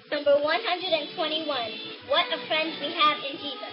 Number 121. What a friend we have in Jesus.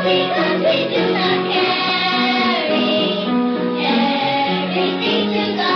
Because we do not carry everything to God.